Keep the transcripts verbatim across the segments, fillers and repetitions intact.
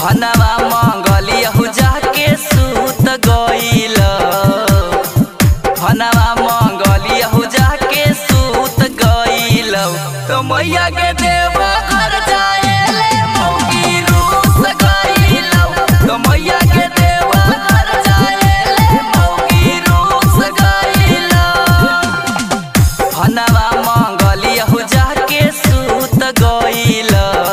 धनवा मंगलियहु जाके सूत गइल धनवा मंगलियहु जाके सूत गइल तो मैया के देव घर जाएले मौगी रूस गइल तो मैया के देव घर जाएले मौगी रूस गइल धनवा मंगलियहु जाके सूत गइल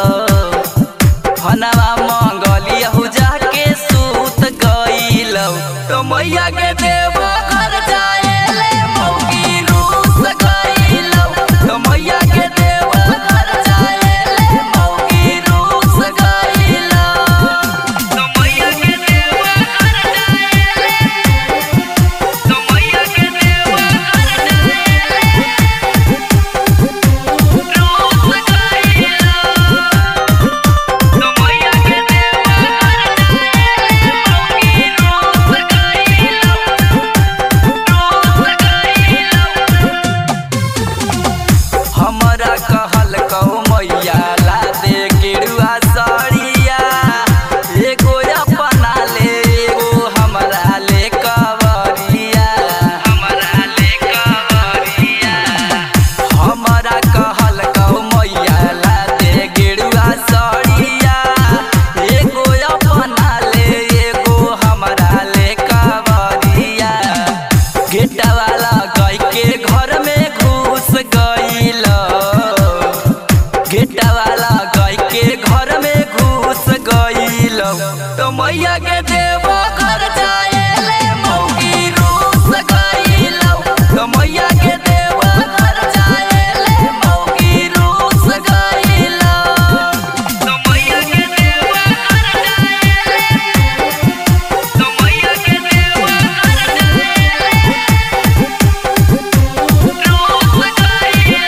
धनवा मंगलियहु जाके सूत गइल तो मैया के देव घर जाएले मौगी रूस गइल तो मैया के देव घर जाएले मौगी रूस गइल तो मैया के देव घर जाएले तो मैया के देव घर जाएले रूस गइल तो मैया के देव घर जाएले मौगी हमरा कहल कहू मैया ला दे गेरुआ साड़िया एगो अपना ले एगो हमरा ले कवरिया हमरा ले कवरिया हमरा कहल कहू मैया ला दे गेरुआ साड़िया एगो अपना ले एगो हमरा ले कवरिया गेटा वाला गाय के घर में घुस गइल गेटा वाला गाय के घर में घुस गइल तो मैया के देव घर जाएले मौगी रूस गइल तो मैया के देव घर जाएले मौगी रूस गइल तो मैया के देव घर जाएले तो मैया के देव घर जाएले रूस गइल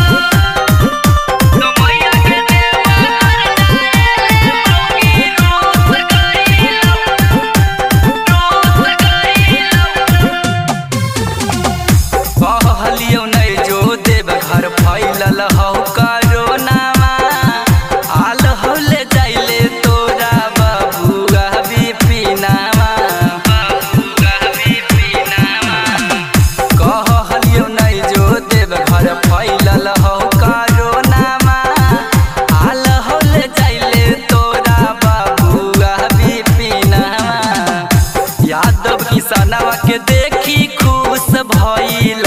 तो मैया के देव घर जाएले मौगी रूस गइल कहलियो नहीं जो देव घर फैलल हौ करोनामा आल हौले जाइले तोरा बबुआ बिपिनामा बबुआ बिपिनामा कहलियो नहीं जो देव घर फैलल हौ करोनामा आल हौले जाइले तोरा बबुआ बिपिनामा यादव किसनवा के देखी खुश भइल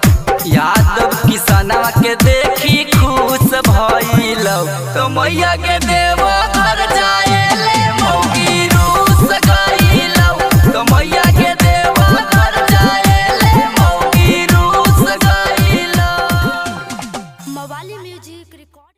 यादव किसनवा के देखी खुश भइल तो मैया के